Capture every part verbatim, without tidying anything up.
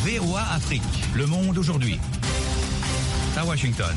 V O A Afrique, Le Monde aujourd'hui. À Washington.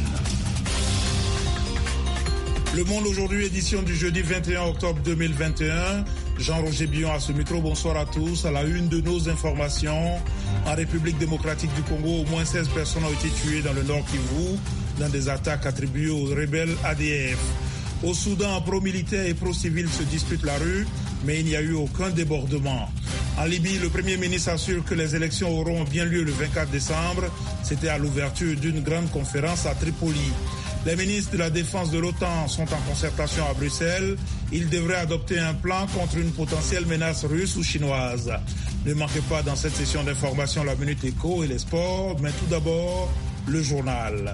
Le Monde aujourd'hui, édition du jeudi vingt et un octobre deux mille vingt et un. Jean-Roger Billon à ce micro, bonsoir à tous. À la une de nos informations, en République démocratique du Congo, au moins seize personnes ont été tuées dans le Nord Kivu dans des attaques attribuées aux rebelles A D F. Au Soudan, pro-militaires et pro-civils se disputent la rue, mais il n'y a eu aucun débordement. En Libye, le Premier ministre assure que les élections auront bien lieu le vingt-quatre décembre. C'était à l'ouverture d'une grande conférence à Tripoli. Les ministres de la Défense de l'OTAN sont en concertation à Bruxelles. Ils devraient adopter un plan contre une potentielle menace russe ou chinoise. Ne manquez pas dans cette session d'information la Minute Éco et les sports, mais tout d'abord, le journal.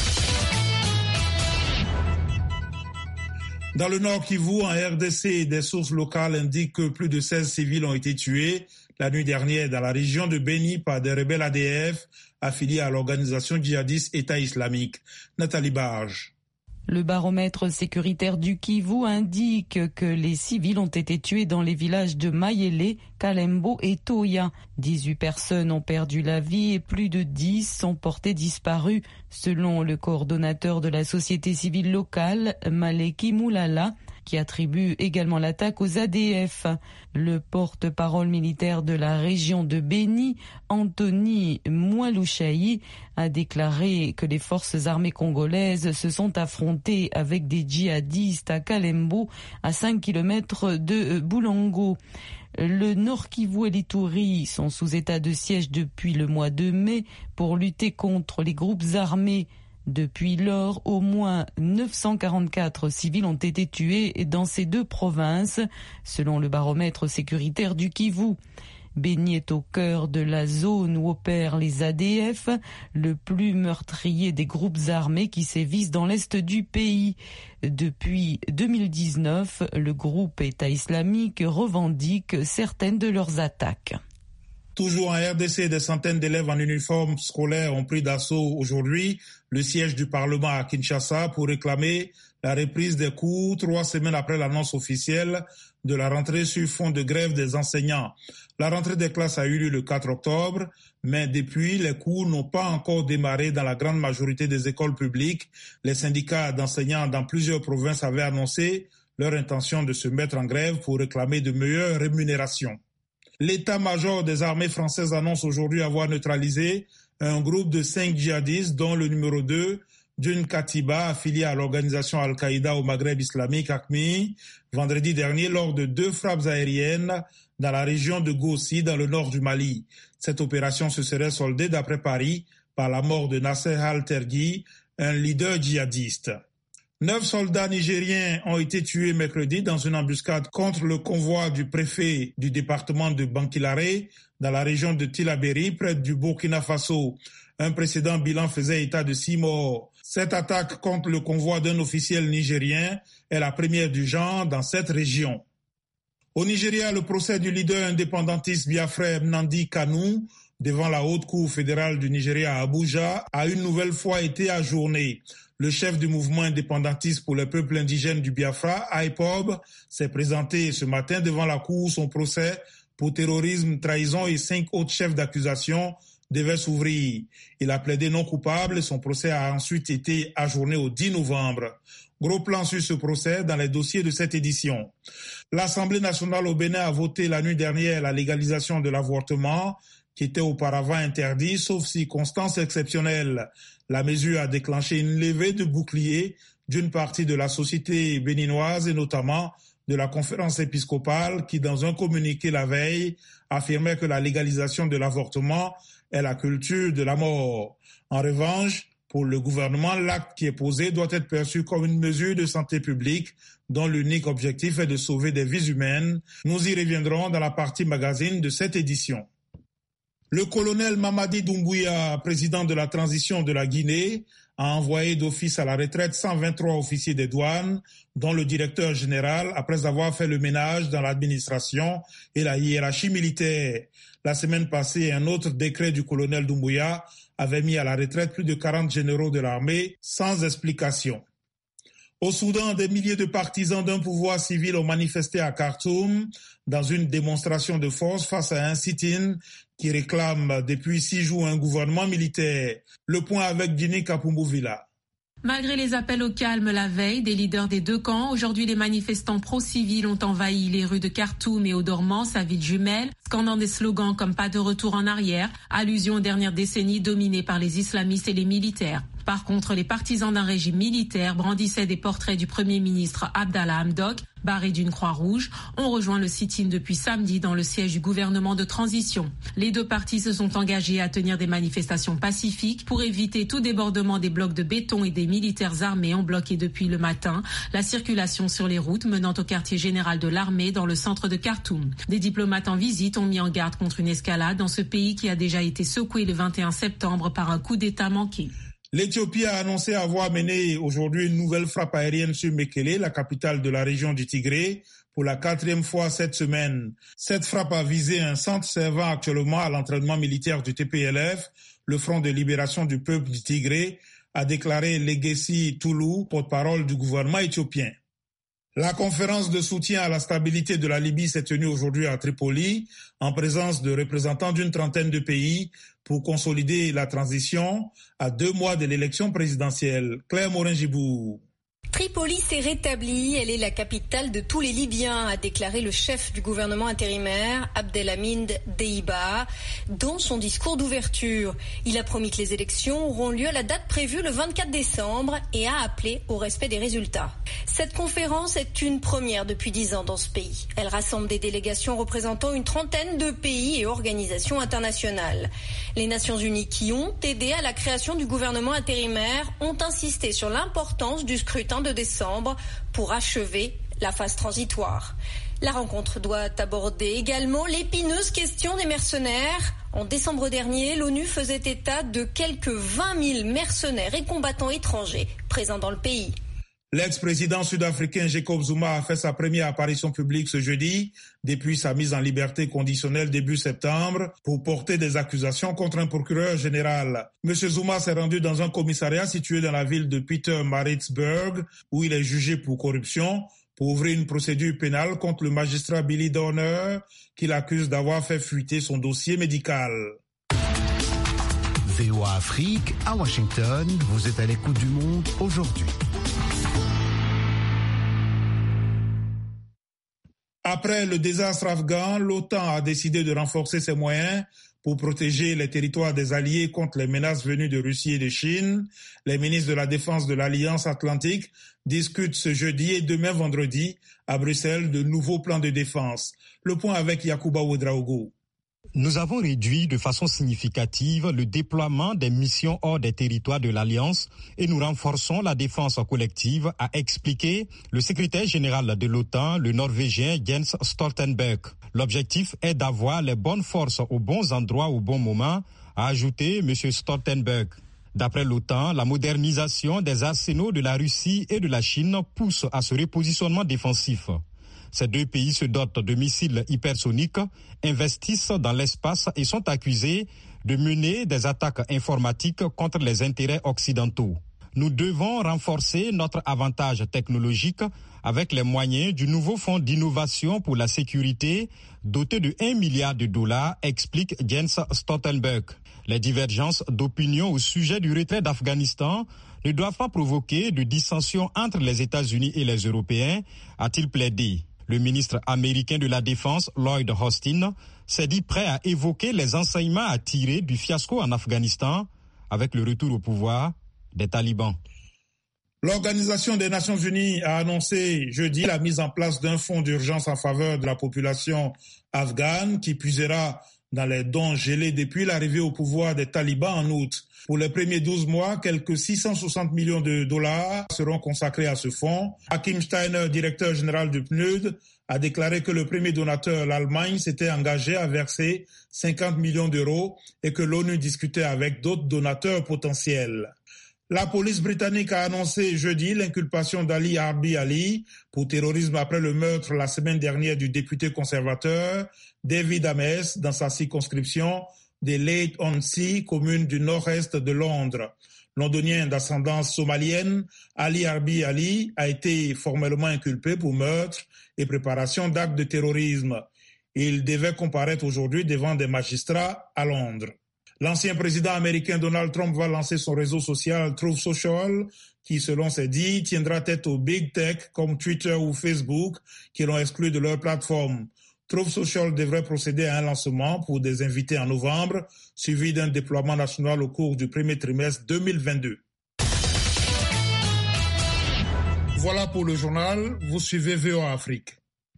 Dans le Nord Kivu, en R D C, des sources locales indiquent que plus de seize civils ont été tués la nuit dernière dans la région de Beni par des rebelles A D F affiliés à l'organisation djihadiste État islamique. Nathalie Barge. Le baromètre sécuritaire du Kivu indique que les civils ont été tués dans les villages de Mayele, Kalembo et Toya. dix-huit personnes ont perdu la vie et plus de dix sont portées disparues, selon le coordonnateur de la société civile locale, Maleki Moulala, qui attribue également l'attaque aux A D F. Le porte-parole militaire de la région de Beni, Anthony Mwalushayi, a déclaré que les forces armées congolaises se sont affrontées avec des djihadistes à Kalembo, à cinq kilomètres de Boulongo. Le Nord Kivu et l'Ituri sont sous état de siège depuis le mois de mai pour lutter contre les groupes armés. Depuis lors, au moins neuf cent quarante-quatre civils ont été tués dans ces deux provinces, selon le baromètre sécuritaire du Kivu. Beni est au cœur de la zone où opèrent les A D F, le plus meurtrier des groupes armés qui sévissent dans l'est du pays. Depuis deux mille dix-neuf, le groupe État islamique revendique certaines de leurs attaques. Toujours en R D C, des centaines d'élèves en uniforme scolaire ont pris d'assaut aujourd'hui le siège du Parlement à Kinshasa pour réclamer la reprise des cours trois semaines après l'annonce officielle de la rentrée sur fond de grève des enseignants. La rentrée des classes a eu lieu le quatre octobre, mais depuis, les cours n'ont pas encore démarré dans la grande majorité des écoles publiques. Les syndicats d'enseignants dans plusieurs provinces avaient annoncé leur intention de se mettre en grève pour réclamer de meilleures rémunérations. L'état-major des armées françaises annonce aujourd'hui avoir neutralisé un groupe de cinq djihadistes, dont le numéro deux d'une Katiba affiliée à l'organisation Al-Qaïda au Maghreb islamique, A Q M I, vendredi dernier lors de deux frappes aériennes dans la région de Gossi, dans le nord du Mali. Cette opération se serait soldée, d'après Paris, par la mort de Nasser Al-Tergui, un leader djihadiste. Neuf soldats nigériens ont été tués mercredi dans une embuscade contre le convoi du préfet du département de Bankilare dans la région de Tillabéri, près du Burkina Faso. Un précédent bilan faisait état de six morts. Cette attaque contre le convoi d'un officiel nigérien est la première du genre dans cette région. Au Nigeria, le procès du leader indépendantiste biafrais Nnamdi Kanu devant la Haute Cour fédérale du Nigeria à Abuja a une nouvelle fois été ajourné. Le chef du mouvement indépendantiste pour le peuple indigène du Biafra, I P O B, s'est présenté ce matin devant la Cour. Son procès pour terrorisme, trahison et cinq autres chefs d'accusation devait s'ouvrir. Il a plaidé non coupable et son procès a ensuite été ajourné au dix novembre. Gros plan sur ce procès dans les dossiers de cette édition. L'Assemblée nationale au Bénin a voté la nuit dernière la légalisation de l'avortement, qui était auparavant interdit, sauf circonstances exceptionnelles. La mesure a déclenché une levée de boucliers d'une partie de la société béninoise et notamment de la conférence épiscopale qui, dans un communiqué la veille, affirmait que la légalisation de l'avortement est la culture de la mort. En revanche, pour le gouvernement, l'acte qui est posé doit être perçu comme une mesure de santé publique dont l'unique objectif est de sauver des vies humaines. Nous y reviendrons dans la partie magazine de cette édition. Le colonel Mamadi Doumbouya, président de la transition de la Guinée, a envoyé d'office à la retraite cent vingt-trois officiers des douanes, dont le directeur général, après avoir fait le ménage dans l'administration et la hiérarchie militaire. La semaine passée, un autre décret du colonel Doumbouya avait mis à la retraite plus de quarante généraux de l'armée sans explication. Au Soudan, des milliers de partisans d'un pouvoir civil ont manifesté à Khartoum dans une démonstration de force face à un sit-in qui réclame depuis six jours un gouvernement militaire. Le point avec Dini Kapumbu-Villa. Malgré les appels au calme la veille des leaders des deux camps, aujourd'hui les manifestants pro-civils ont envahi les rues de Khartoum et Omdurman, sa ville jumelle, scandant des slogans comme « pas de retour en arrière », allusion aux dernières décennies dominées par les islamistes et les militaires. Par contre, les partisans d'un régime militaire brandissaient des portraits du Premier ministre Abdallah Hamdok, barré d'une croix rouge, ont rejoint le sit-in depuis samedi dans le siège du gouvernement de transition. Les deux partis se sont engagés à tenir des manifestations pacifiques pour éviter tout débordement des blocs de béton et des militaires armés ont bloqué depuis le matin la circulation sur les routes menant au quartier général de l'armée dans le centre de Khartoum. Des diplomates en visite ont mis en garde contre une escalade dans ce pays qui a déjà été secoué le vingt et un septembre par un coup d'État manqué. L'Éthiopie a annoncé avoir mené aujourd'hui une nouvelle frappe aérienne sur Mekele, la capitale de la région du Tigré, pour la quatrième fois cette semaine. Cette frappe a visé un centre servant actuellement à l'entraînement militaire du T P L F, le Front de libération du peuple du Tigré, a déclaré Legacy Toulou, porte-parole du gouvernement éthiopien. La conférence de soutien à la stabilité de la Libye s'est tenue aujourd'hui à Tripoli, en présence de représentants d'une trentaine de pays, pour consolider la transition à deux mois de l'élection présidentielle. Claire Morin-Gibou. Tripoli s'est rétablie, elle est la capitale de tous les Libyens, a déclaré le chef du gouvernement intérimaire, Abdelhamid Deiba, dans son discours d'ouverture. Il a promis que les élections auront lieu à la date prévue le vingt-quatre décembre et a appelé au respect des résultats. Cette conférence est une première depuis dix ans dans ce pays. Elle rassemble des délégations représentant une trentaine de pays et organisations internationales. Les Nations Unies qui ont aidé à la création du gouvernement intérimaire ont insisté sur l'importance du scrutin de décembre pour achever la phase transitoire. La rencontre doit aborder également l'épineuse question des mercenaires. En décembre dernier, l'ONU faisait état de quelques vingt mille mercenaires et combattants étrangers présents dans le pays. L'ex-président sud-africain Jacob Zuma a fait sa première apparition publique ce jeudi, depuis sa mise en liberté conditionnelle début septembre, pour porter des accusations contre un procureur général. Monsieur Zuma s'est rendu dans un commissariat situé dans la ville de Pietermaritzburg, où il est jugé pour corruption, pour ouvrir une procédure pénale contre le magistrat Billy Dorner, qu'il accuse d'avoir fait fuiter son dossier médical. V O A Afrique, à Washington, vous êtes à l'écoute du monde aujourd'hui. Après le désastre afghan, l'OTAN a décidé de renforcer ses moyens pour protéger les territoires des alliés contre les menaces venues de Russie et de Chine. Les ministres de la Défense de l'Alliance Atlantique discutent ce jeudi et demain vendredi à Bruxelles de nouveaux plans de défense. Le point avec Yacouba Ouedraogo. Nous avons réduit de façon significative le déploiement des missions hors des territoires de l'Alliance et nous renforçons la défense collective, a expliqué le secrétaire général de l'OTAN, le Norvégien Jens Stoltenberg. L'objectif est d'avoir les bonnes forces aux bons endroits au bon moment, a ajouté M. Stoltenberg. D'après l'OTAN, la modernisation des arsenaux de la Russie et de la Chine pousse à ce repositionnement défensif. Ces deux pays se dotent de missiles hypersoniques, investissent dans l'espace et sont accusés de mener des attaques informatiques contre les intérêts occidentaux. Nous devons renforcer notre avantage technologique avec les moyens du nouveau fonds d'innovation pour la sécurité doté de un milliard de dollars, explique Jens Stoltenberg. Les divergences d'opinion au sujet du retrait d'Afghanistan ne doivent pas provoquer de dissensions entre les États-Unis et les Européens, a-t-il plaidé. Le ministre américain de la Défense, Lloyd Austin, s'est dit prêt à évoquer les enseignements à tirer du fiasco en Afghanistan avec le retour au pouvoir des talibans. L'Organisation des Nations Unies a annoncé jeudi la mise en place d'un fonds d'urgence en faveur de la population afghane qui puisera dans les dons gelés depuis l'arrivée au pouvoir des talibans en août. Pour les premiers douze mois, quelques six cent soixante millions de dollars seront consacrés à ce fonds. Hakim Steiner, directeur général du P N U D, a déclaré que le premier donateur, l'Allemagne, s'était engagé à verser cinquante millions d'euros et que l'ONU discutait avec d'autres donateurs potentiels. La police britannique a annoncé jeudi l'inculpation d'Ali Harbi Ali pour terrorisme après le meurtre la semaine dernière du député conservateur David Ames dans sa circonscription des Leyton-on-Sea, commune du nord-est de Londres. londonien d'ascendance somalienne, Ali Harbi Ali, a été formellement inculpé pour meurtre et préparation d'actes de terrorisme. Il devait comparaître aujourd'hui devant des magistrats à Londres. L'ancien président américain Donald Trump va lancer son réseau social Truth Social, qui, selon ses dits, tiendra tête aux big tech comme Twitter ou Facebook, qui l'ont exclu de leur plateforme. Truth Social devrait procéder à un lancement pour des invités en novembre, suivi d'un déploiement national au cours du premier trimestre deux mille vingt-deux. Voilà pour le journal. Vous suivez V O A Afrique.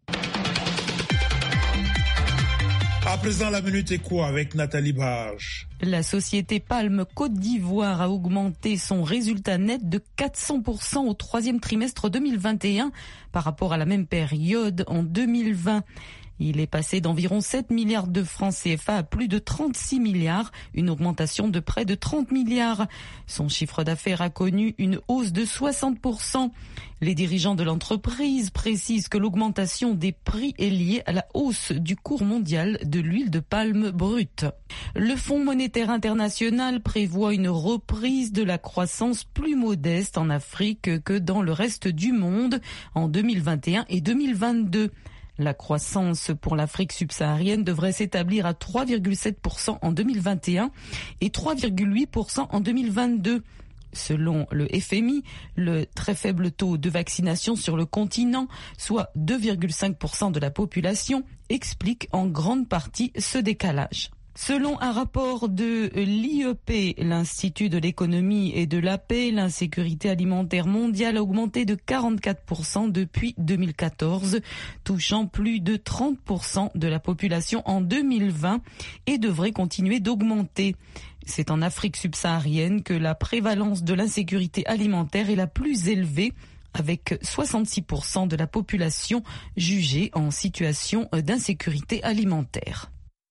À présent, la Minute Éco avec Nathalie Barge. La société Palm Côte d'Ivoire a augmenté son résultat net de quatre cents pour cent au troisième trimestre deux mille vingt et un par rapport à la même période en deux mille vingt. Il est passé d'environ sept milliards de francs C F A à plus de trente-six milliards, une augmentation de près de trente milliards. Son chiffre d'affaires a connu une hausse de soixante pour cent. Les dirigeants de l'entreprise précisent que l'augmentation des prix est liée à la hausse du cours mondial de l'huile de palme brute. Le Fonds monétaire international prévoit une reprise de la croissance plus modeste en Afrique que dans le reste du monde en deux mille vingt et un et deux mille vingt-deux. La croissance pour l'Afrique subsaharienne devrait s'établir à trois virgule sept pour cent en deux mille vingt et un et trois virgule huit pour cent en deux mille vingt-deux. Selon le F M I, le très faible taux de vaccination sur le continent, soit deux virgule cinq pour cent de la population, explique en grande partie ce décalage. Selon un rapport de l'I E P, l'Institut de l'économie et de la paix, l'insécurité alimentaire mondiale a augmenté de quarante-quatre pour cent depuis deux mille quatorze, touchant plus de trente pour cent de la population en deux mille vingt et devrait continuer d'augmenter. C'est en Afrique subsaharienne que la prévalence de l'insécurité alimentaire est la plus élevée, avec soixante-six pour cent de la population jugée en situation d'insécurité alimentaire.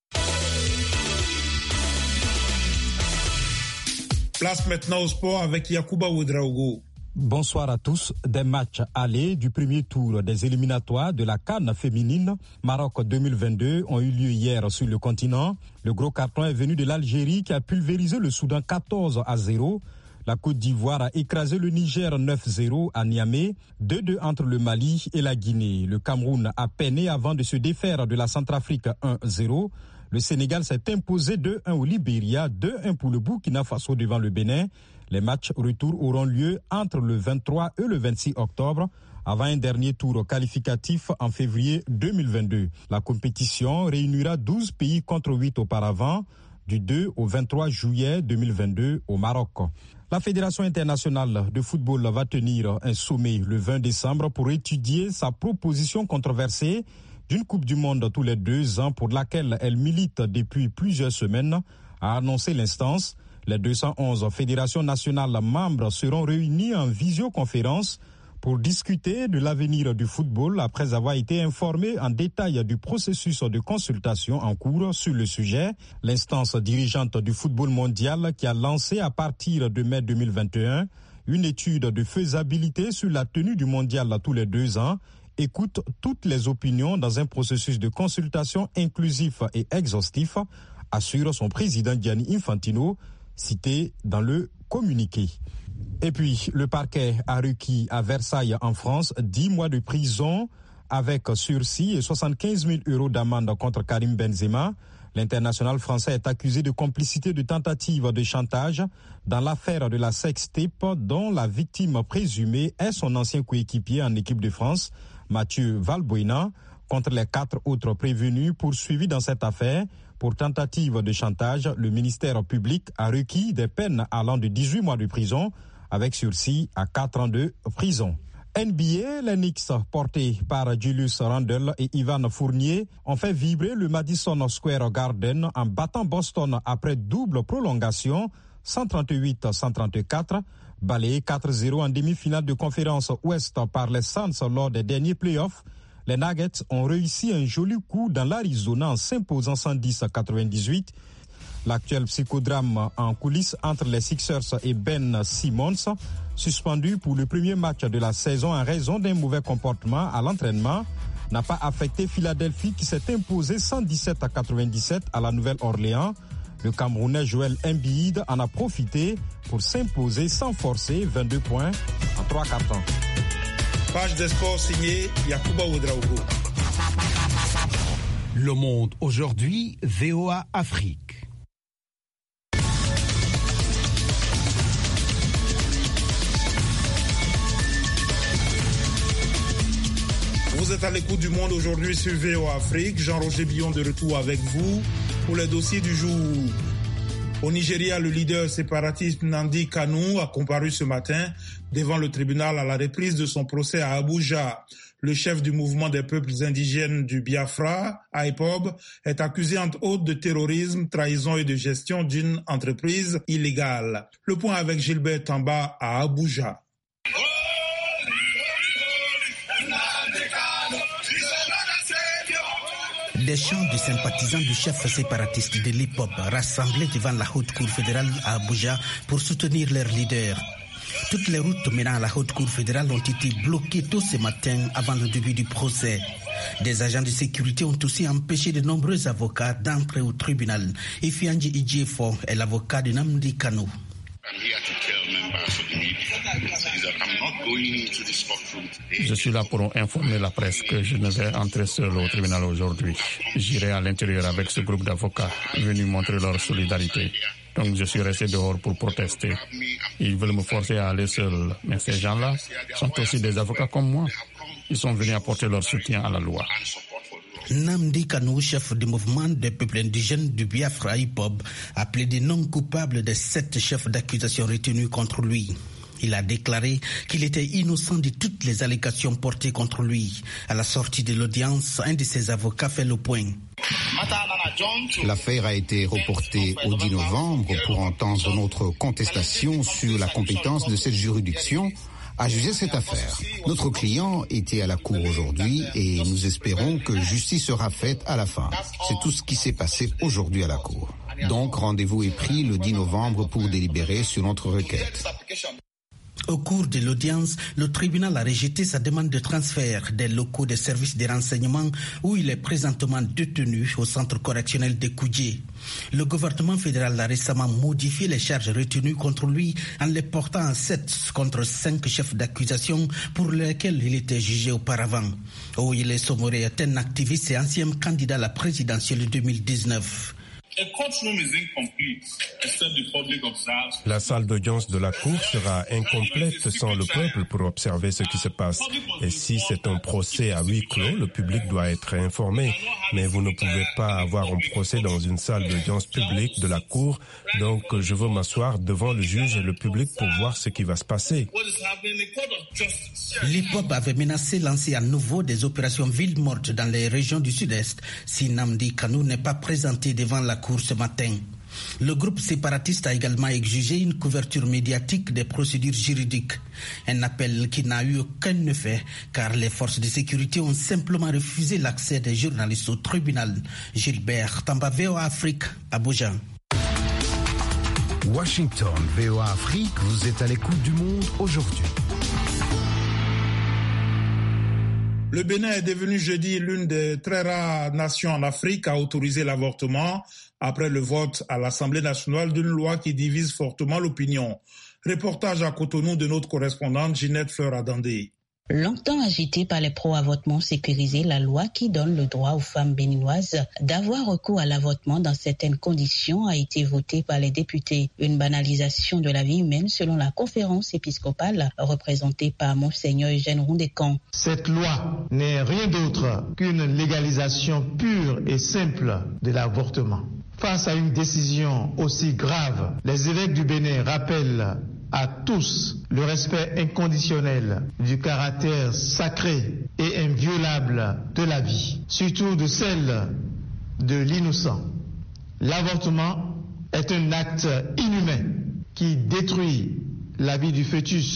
Place maintenant au sport avec Yacouba Ouedraogo. Bonsoir à tous. Des matchs allés du premier tour des éliminatoires de la CAN féminine Maroc deux mille vingt-deux ont eu lieu hier sur le continent. Le gros carton est venu de l'Algérie qui a pulvérisé le Soudan quatorze à zéro. La Côte d'Ivoire a écrasé le Niger neuf zéro à Niamey, deux deux entre le Mali et la Guinée. Le Cameroun a peiné avant de se défaire de la Centrafrique un zéro. Le Sénégal s'est imposé deux un au Libéria, deux un pour le Burkina Faso devant le Bénin. Les matchs retour auront lieu entre le vingt-trois et le vingt-six octobre, avant un dernier tour qualificatif en février deux mille vingt-deux. La compétition réunira douze pays contre huit auparavant, du deux au vingt-trois juillet deux mille vingt-deux au Maroc. La Fédération internationale de football va tenir un sommet le vingt décembre pour étudier sa proposition controversée d'une Coupe du Monde tous les deux ans pour laquelle elle milite depuis plusieurs semaines, a annoncé l'instance. Les deux cent onze fédérations nationales membres seront réunies en visioconférence pour discuter de l'avenir du football après avoir été informés en détail du processus de consultation en cours sur le sujet. L'instance dirigeante du football mondial qui a lancé à partir de mai deux mille vingt et un une étude de faisabilité sur la tenue du mondial tous les deux ans écoute toutes les opinions dans un processus de consultation inclusif et exhaustif, assure son président Gianni Infantino, cité dans le communiqué. Et puis, le parquet a requis à Versailles en France dix mois de prison avec sursis et soixante-quinze mille euros d'amende contre Karim Benzema. L'international français est accusé de complicité de tentative de chantage dans l'affaire de la sextape dont la victime présumée est son ancien coéquipier en équipe de France, Mathieu Valbuena, contre les quatre autres prévenus poursuivis dans cette affaire. Pour tentative de chantage, le ministère public a requis des peines allant de dix-huit mois de prison avec sursis à quatre ans de prison. N B A, les Knicks, portés par Julius Randle et Ivan Fournier, ont fait vibrer le Madison Square Garden en battant Boston après double prolongation, cent trente-huit à cent trente-quatre, balayé quatre zéro en demi-finale de conférence Ouest par les Suns lors des derniers playoffs. Les Nuggets ont réussi un joli coup dans l'Arizona en s'imposant cent dix à quatre-vingt-dix-huit. L'actuel psychodrame en coulisses entre les Sixers et Ben Simmons, suspendu pour le premier match de la saison en raison d'un mauvais comportement à l'entraînement, n'a pas affecté Philadelphie qui s'est imposé cent dix-sept à quatre-vingt-dix-sept à la Nouvelle-Orléans. Le Camerounais Joël Embiid en a profité pour s'imposer sans forcer vingt-deux points en trois quarts temps. Page des sports signée Yacouba Ouedraogo. Le Monde aujourd'hui, V O A Afrique. Vous êtes à l'écoute du Monde aujourd'hui sur V O A Afrique. Jean-Roger Billon de retour avec vous pour les dossiers du jour. Au Nigeria, le leader séparatiste Nnamdi Kanu a comparu ce matin devant le tribunal à la reprise de son procès à Abuja. Le chef du mouvement des peuples indigènes du Biafra, I P O B, est accusé entre autres de terrorisme, trahison et de gestion d'une entreprise illégale. Le point avec Gilbert Tamba à Abuja. Des chants de sympathisants du chef séparatiste de l'I P O B rassemblés devant la Haute Cour fédérale à Abuja pour soutenir leur leader. Toutes les routes menant à la Haute Cour fédérale ont été bloquées tôt ce matin avant le début du procès. Des agents de sécurité ont aussi empêché de nombreux avocats d'entrer au tribunal. Ifianji Idjefo est l'avocat de Nnamdi Kanu. Je suis là pour informer la presse que je ne vais entrer seul au tribunal aujourd'hui. J'irai à l'intérieur avec ce groupe d'avocats venus montrer leur solidarité. Donc je suis resté dehors pour protester. Ils veulent me forcer à aller seul. Mais ces gens-là sont aussi des avocats comme moi. Ils sont venus apporter leur soutien à la loi. Nnamdi Kanu, chef du mouvement des peuples indigènes du Biafra I P O B, a plaidé non coupable des sept chefs d'accusation retenus contre lui. Il a déclaré qu'il était innocent de toutes les allégations portées contre lui. À la sortie de l'audience, un de ses avocats fait le point. L'affaire a été reportée au dix novembre pour entendre notre contestation sur la compétence de cette juridiction à juger cette affaire. Notre client était à la cour aujourd'hui et nous espérons que justice sera faite à la fin. C'est tout ce qui s'est passé aujourd'hui à la cour. Donc rendez-vous est pris le dix novembre pour délibérer sur notre requête. Au cours de l'audience, le tribunal a rejeté sa demande de transfert des locaux des services de renseignement où il est présentement détenu au centre correctionnel de Kudje. Le gouvernement fédéral a récemment modifié les charges retenues contre lui en les portant à sept contre cinq chefs d'accusation pour lesquels il était jugé auparavant. Oyele Somore est un activiste et ancien candidat à la présidentielle deux mille dix-neuf. La salle d'audience de la Cour sera incomplète sans le peuple pour observer ce qui se passe. Et si c'est un procès à huis clos, le public doit être informé. Mais vous ne pouvez pas avoir un procès dans une salle d'audience publique de la Cour. Donc je veux m'asseoir devant le juge et le public pour voir ce qui va se passer. L'I P O B avait menacé lancer à nouveau des opérations villes mortes dans les régions du sud-est si Nnamdi Kanu n'est pas présenté devant la Cour ce matin. Le groupe séparatiste a également exigé une couverture médiatique des procédures juridiques. Un appel qui n'a eu aucun effet car les forces de sécurité ont simplement refusé l'accès des journalistes au tribunal. Gilbert Tamba, V O A Afrique, Abuja. Washington, V O A Afrique, vous êtes à l'écoute du Monde aujourd'hui. Le Bénin est devenu jeudi l'une des très rares nations en Afrique à autoriser l'avortement après le vote à l'Assemblée nationale d'une loi qui divise fortement l'opinion. Reportage à Cotonou de notre correspondante Ginette Fleur-Adandé. Longtemps agitée par les pro-avortements sécurisés, la loi qui donne le droit aux femmes béninoises d'avoir recours à l'avortement dans certaines conditions a été votée par les députés. Une banalisation de la vie humaine selon la conférence épiscopale représentée par Monseigneur Eugène Rondécan. Cette loi n'est rien d'autre qu'une légalisation pure et simple de l'avortement. Face à une décision aussi grave, les évêques du Bénin rappellent à tous le respect inconditionnel du caractère sacré et inviolable de la vie, surtout de celle de l'innocent. L'avortement est un acte inhumain qui détruit la vie du fœtus,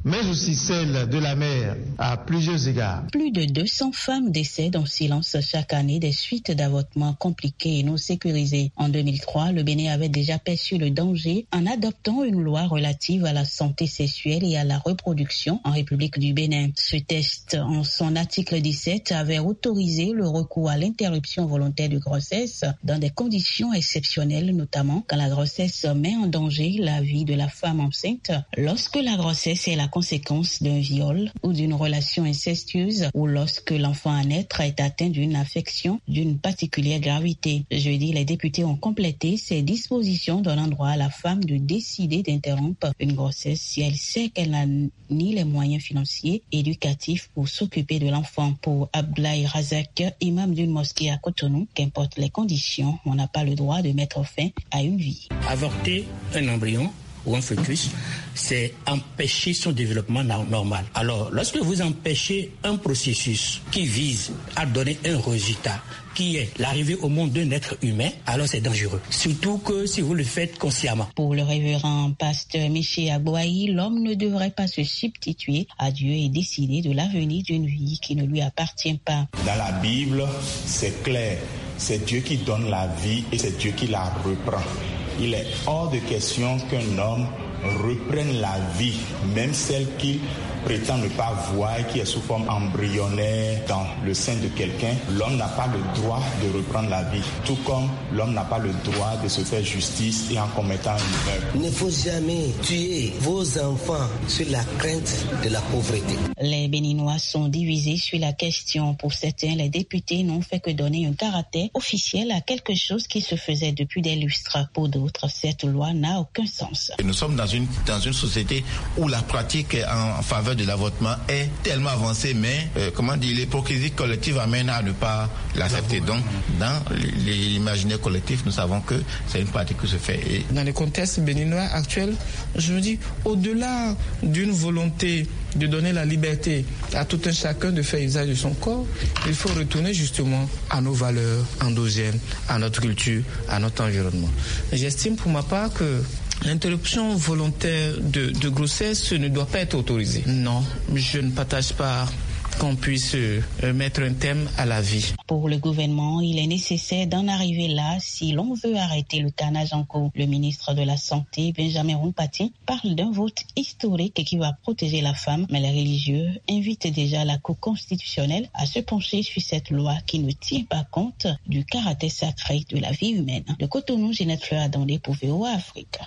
mais aussi celle de la mère à plusieurs égards. Plus de deux cents femmes décèdent en silence chaque année des suites d'avortements compliqués et non sécurisés. En deux mille trois, le Bénin avait déjà perçu le danger en adoptant une loi relative à la santé sexuelle et à la reproduction en République du Bénin. Ce texte, en son article dix-sept, avait autorisé le recours à l'interruption volontaire de grossesse dans des conditions exceptionnelles, notamment quand la grossesse met en danger la vie de la femme enceinte, lorsque la grossesse est la conséquence d'un viol ou d'une relation incestueuse ou lorsque l'enfant à naître est atteint d'une affection d'une particulière gravité. Jeudi, les députés ont complété ces dispositions donnant droit à la femme de décider d'interrompre une grossesse si elle sait qu'elle n'a ni les moyens financiers, éducatifs pour s'occuper de l'enfant. Pour Abdoulaye Razak, imam d'une mosquée à Cotonou, qu'importe les conditions, on n'a pas le droit de mettre fin à une vie. Avorter un embryon ou un fœtus, c'est empêcher son développement normal. Alors, lorsque vous empêchez un processus qui vise à donner un résultat, qui est l'arrivée au monde d'un être humain, alors c'est dangereux. Surtout que si vous le faites consciemment. Pour le révérend pasteur Miché Abouaï, l'homme ne devrait pas se substituer à Dieu et décider de l'avenir d'une vie qui ne lui appartient pas. Dans la Bible, c'est clair. C'est Dieu qui donne la vie et c'est Dieu qui la reprend. Il est hors de question qu'un homme reprenne la vie, même celle qu'il prétend ne pas voir, qui est sous forme embryonnaire dans le sein de quelqu'un. L'homme n'a pas le droit de reprendre la vie, tout comme l'homme n'a pas le droit de se faire justice et en commettant un meurtre. Il ne faut jamais tuer vos enfants sur la crainte de la pauvreté. Les Béninois sont divisés sur la question. Pour certains, les députés n'ont fait que donner un caractère officiel à quelque chose qui se faisait depuis des lustres. Pour d'autres, cette loi n'a aucun sens. Nous sommes dans une, dans une société où la pratique en faveur de l'avortement est tellement avancée, mais euh, comment dire, l'hypocrisie collective amène à ne pas l'accepter. Donc, dans l'imaginaire collectif, nous savons que c'est une pratique qui se fait. Et... Dans le contexte béninois actuel, je me dis, au-delà d'une volonté de donner la liberté à tout un chacun de faire usage de son corps, il faut retourner justement à nos valeurs endogènes, à notre culture, à notre environnement. J'estime pour ma part que l'interruption volontaire de, de grossesse ne doit pas être autorisée. Non, je ne partage pas qu'on puisse euh, mettre un terme à la vie. Pour le gouvernement, il est nécessaire d'en arriver là si l'on veut arrêter le carnage en cours. Le ministre de la Santé, Benjamin Rompati, parle d'un vote historique qui va protéger la femme, mais les religieux invitent déjà la Cour constitutionnelle à se pencher sur cette loi qui ne tient pas compte du caractère sacré de la vie humaine. De Cotonou, Ginette Fleur Adandé pour V O A Afrique.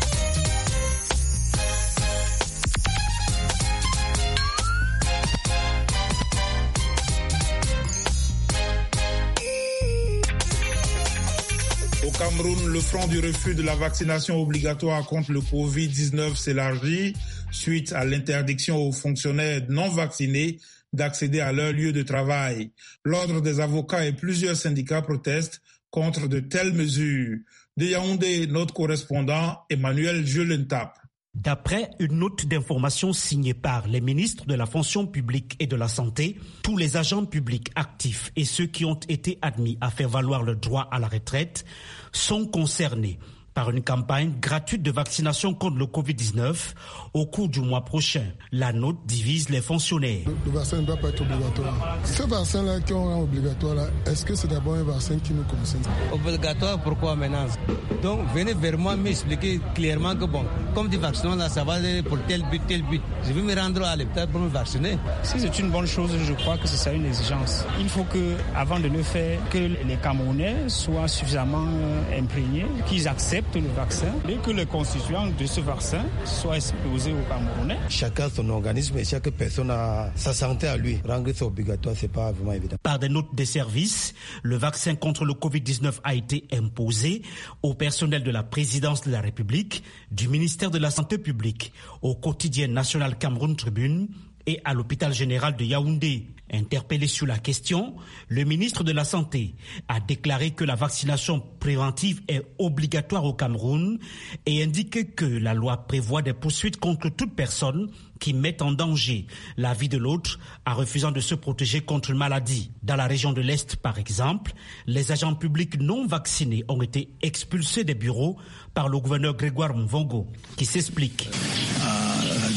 Au Cameroun, le front du refus de la vaccination obligatoire contre le covid dix-neuf s'élargit suite à l'interdiction aux fonctionnaires non vaccinés d'accéder à leur lieu de travail. L'Ordre des avocats et plusieurs syndicats protestent contre de telles mesures. De Yaoundé, notre correspondant Emmanuel Julentap. D'après une note d'information signée par les ministres de la fonction publique et de la santé, tous les agents publics actifs et ceux qui ont été admis à faire valoir le droit à la retraite sont concernés par une campagne gratuite de vaccination contre le covid dix-neuf au cours du mois prochain. La note divise les fonctionnaires. Le, le vaccin ne doit pas être obligatoire. Ce vaccin-là qui est obligatoire, là, est-ce que c'est d'abord un vaccin qui nous concerne? Obligatoire, pourquoi maintenant? Donc venez vers moi m'expliquer clairement que bon, comme des vaccins là, ça va pour tel but, tel but. Je vais me rendre à l'hôpital pour me vacciner. Si c'est une bonne chose, je crois que c'est ça une exigence. Il faut que, avant de le faire, que les Camerounais soient suffisamment imprégnés, qu'ils acceptent le vaccin et que les constituants de ce vaccin soient exposés aux Camerounais. Chacun son organisme et chaque personne a sa santé à lui. Rendre ça obligatoire, c'est pas vraiment évident. Par des notes des services, le vaccin contre le covid dix-neuf a été imposé au personnel de la présidence de la République, du ministère de la Santé publique, au quotidien national Cameroun Tribune et à l'hôpital général de Yaoundé. Interpellé sur la question, le ministre de la Santé a déclaré que la vaccination préventive est obligatoire au Cameroun et indiqué que la loi prévoit des poursuites contre toute personne qui met en danger la vie de l'autre en refusant de se protéger contre une maladie. Dans la région de l'Est, par exemple, les agents publics non vaccinés ont été expulsés des bureaux par le gouverneur Grégoire Mvongo, qui s'explique. Euh,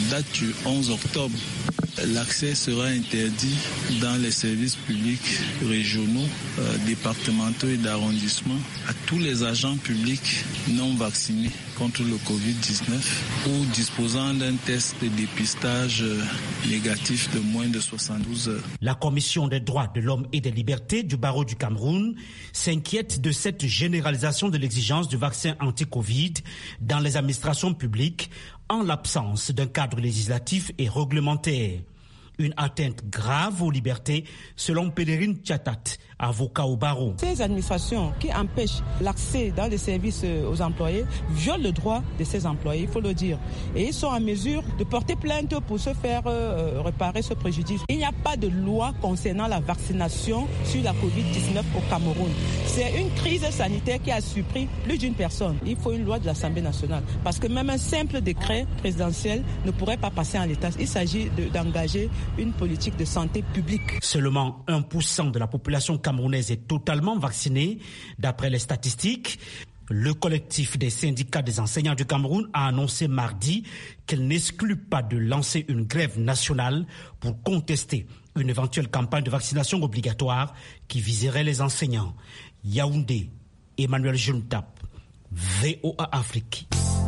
date du onze octobre, l'accès sera interdit dans les services publics régionaux, euh, départementaux et d'arrondissement à tous les agents publics non vaccinés contre le covid dix-neuf ou disposant d'un test de dépistage négatif de moins de soixante-douze heures. La Commission des droits de l'homme et des libertés du barreau du Cameroun s'inquiète de cette généralisation de l'exigence du vaccin anti-Covid dans les administrations publiques en l'absence d'un cadre législatif et réglementaire. Une atteinte grave aux libertés, selon Pédérine Tchatat, avocat au barreau. Ces administrations qui empêchent l'accès dans les services aux employés violent le droit de ces employés, il faut le dire. Et ils sont en mesure de porter plainte pour se faire euh, réparer ce préjudice. Il n'y a pas de loi concernant la vaccination sur la covid dix-neuf au Cameroun. C'est une crise sanitaire qui a surpris plus d'une personne. Il faut une loi de l'Assemblée nationale. Parce que même un simple décret présidentiel ne pourrait pas passer en l'état. Il s'agit de, d'engager une politique de santé publique. Seulement un pour cent de la population camerounaise est totalement vaccinée. D'après les statistiques, le collectif des syndicats des enseignants du Cameroun a annoncé mardi qu'elle n'exclut pas de lancer une grève nationale pour contester une éventuelle campagne de vaccination obligatoire qui viserait les enseignants. Yaoundé, Emmanuel Juntap, V O A Afrique.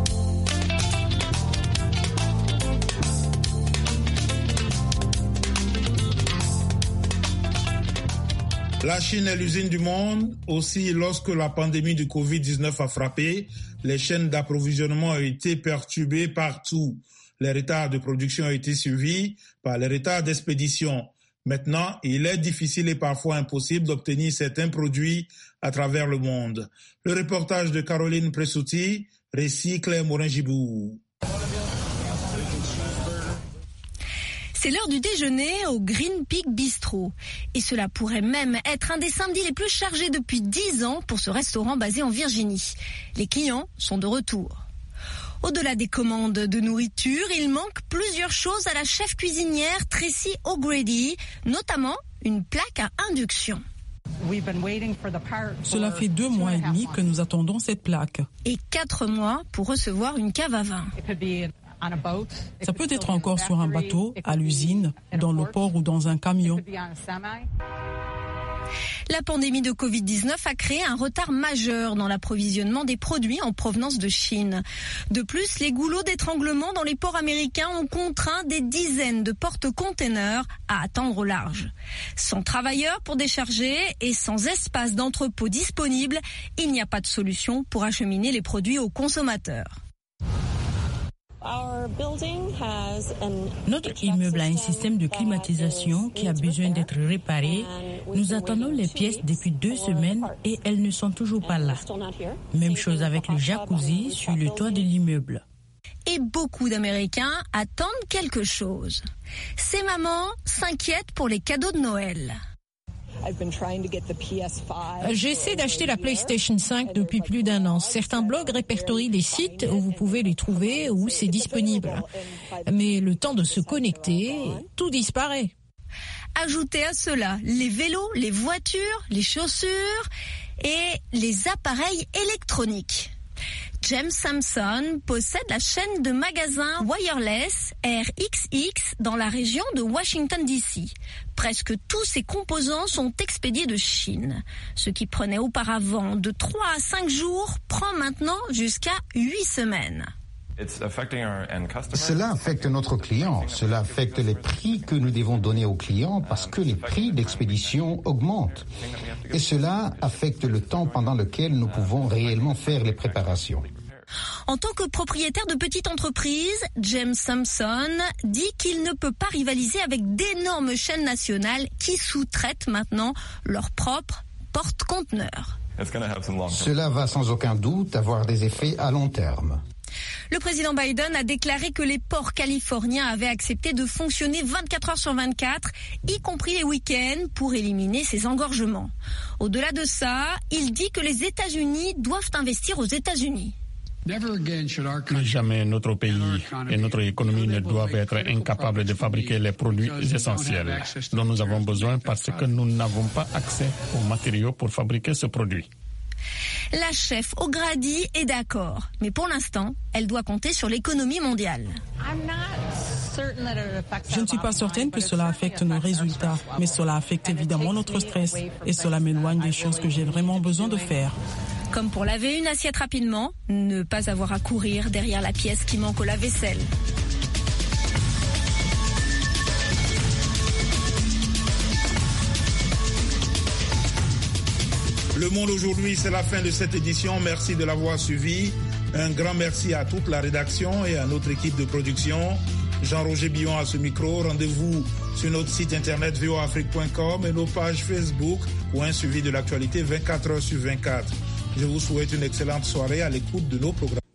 La Chine est l'usine du monde. Aussi, lorsque la pandémie du covid dix-neuf a frappé, les chaînes d'approvisionnement ont été perturbées partout. Les retards de production ont été suivis par les retards d'expédition. Maintenant, il est difficile et parfois impossible d'obtenir certains produits à travers le monde. Le reportage de Caroline Pressouti, récit Claire Morin-Gibour. C'est l'heure du déjeuner au Green Peak Bistro. Et cela pourrait même être un des samedis les plus chargés depuis dix ans pour ce restaurant basé en Virginie. Les clients sont de retour. Au-delà des commandes de nourriture, il manque plusieurs choses à la chef cuisinière Tracy O'Grady, notamment une plaque à induction. Cela fait deux mois et demi que nous attendons cette plaque. Et quatre mois pour recevoir une cave à vin. Ça peut être encore sur un bateau, à l'usine, dans le port ou dans un camion. La pandémie de covid dix-neuf a créé un retard majeur dans l'approvisionnement des produits en provenance de Chine. De plus, les goulots d'étranglement dans les ports américains ont contraint des dizaines de porte-containers à attendre au large. Sans travailleurs pour décharger et sans espace d'entrepôt disponible, il n'y a pas de solution pour acheminer les produits aux consommateurs. Notre immeuble a un système de climatisation qui a besoin d'être réparé. Nous attendons les pièces depuis deux semaines et elles ne sont toujours pas là. Même chose avec le jacuzzi sur le toit de l'immeuble. Et beaucoup d'Américains attendent quelque chose. Ces mamans s'inquiètent pour les cadeaux de Noël. J'essaie d'acheter la PlayStation cinq depuis plus d'un an. Certains blogs répertorient des sites où vous pouvez les trouver, où c'est disponible. Mais le temps de se connecter, tout disparaît. Ajoutez à cela les vélos, les voitures, les chaussures et les appareils électroniques. James Sampson possède la chaîne de magasins Wireless R X X dans la région de Washington D C. Presque tous ses composants sont expédiés de Chine. Ce qui prenait auparavant de trois à cinq jours prend maintenant jusqu'à huit semaines. Cela affecte notre client, cela affecte les prix que nous devons donner aux clients parce que les prix d'expédition augmentent. Et cela affecte le temps pendant lequel nous pouvons réellement faire les préparations. En tant que propriétaire de petite entreprise, James Sampson dit qu'il ne peut pas rivaliser avec d'énormes chaînes nationales qui sous-traitent maintenant leurs propres porte-conteneurs. Cela va sans aucun doute avoir des effets à long terme. Le président Biden a déclaré que les ports californiens avaient accepté de fonctionner vingt-quatre heures sur vingt-quatre, y compris les week-ends, pour éliminer ces engorgements. Au-delà de ça, il dit que les États-Unis doivent investir aux États-Unis. Jamais notre pays et notre économie ne doivent être incapables de fabriquer les produits essentiels dont nous avons besoin parce que nous n'avons pas accès aux matériaux pour fabriquer ce produit. La chef au Grady est d'accord, mais pour l'instant, elle doit compter sur l'économie mondiale. Je ne suis pas certaine que cela affecte nos résultats, mais cela affecte évidemment notre stress et cela m'éloigne des choses que j'ai vraiment besoin de faire. Comme pour laver une assiette rapidement, ne pas avoir à courir derrière la pièce qui manque au lave-vaisselle. Le Monde aujourd'hui, c'est la fin de cette édition. Merci de l'avoir suivi. Un grand merci à toute la rédaction et à notre équipe de production. Jean-Roger Billon à ce micro. Rendez-vous sur notre site internet v o afrique point com et nos pages Facebook pour un suivi de l'actualité vingt-quatre heures sur vingt-quatre. Je vous souhaite une excellente soirée à l'écoute de nos programmes.